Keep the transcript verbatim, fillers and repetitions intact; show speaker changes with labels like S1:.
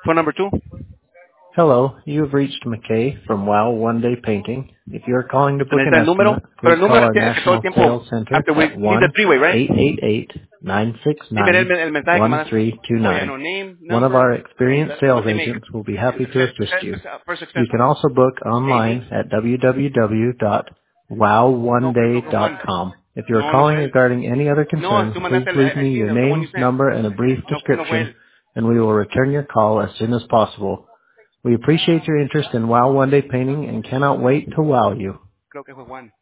S1: Phone number two.
S2: Hello, you have reached McKay from Wow One Day Painting. If you are calling to
S1: ¿Se
S2: book an
S1: necesita el número?
S2: estimate,
S1: Pero
S2: please
S1: el
S2: call
S1: número es
S2: our
S1: que, que todo el
S2: National
S1: tiempo,
S2: Sales Center
S1: after we
S2: at
S1: need the
S2: one
S1: three-way, right?
S2: eight eight eight, nine six
S1: Sí, ver
S2: nine,
S1: el, el mensaje que
S2: one
S1: mandaste.
S2: three two
S1: Oh, yeah,
S2: nine.
S1: no name,
S2: One of
S1: number,
S2: our experienced
S1: uh,
S2: sales
S1: what they make.
S2: agents will be happy to
S1: Success,
S2: assist
S1: success,
S2: you.
S1: success, first success.
S2: You can also book
S1: A
S2: online
S1: B?
S2: at w w w dot wow one
S1: No, pero
S2: day
S1: creo que
S2: dot
S1: one.
S2: com. If you are
S1: No, no
S2: calling
S1: fue él.
S2: regarding any other
S1: No,
S2: concerns,
S1: tú
S2: please
S1: mandaste el,
S2: leave
S1: I
S2: me
S1: see
S2: your
S1: the, the one
S2: name,
S1: you sent.
S2: number, and a brief
S1: No, no fue
S2: description,
S1: él.
S2: and we will return your call as soon as possible. We appreciate your interest in Wow One Day Painting and cannot wait to wow you.
S1: Creo que fue Juan.